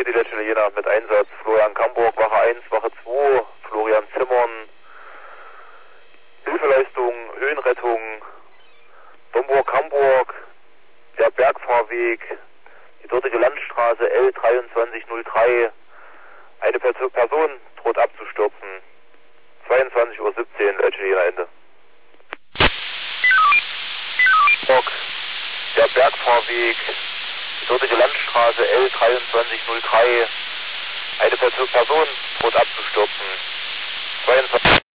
hier die letzte Jena mit Einsatz. Florian Kamburg, Wache 1, Wache 2, Florian Zimmern, Hilfeleistung, Höhenrettung, Domburg-Hamburg, der Bergfahrweg, die dortige Landstraße L2303. Eine Person droht abzustürzen. 22:17 Uhr, letzte Jena Ende. Der Bergfahrweg, die dortige Landstraße L2303. Eine Person droht abzustürzen. 22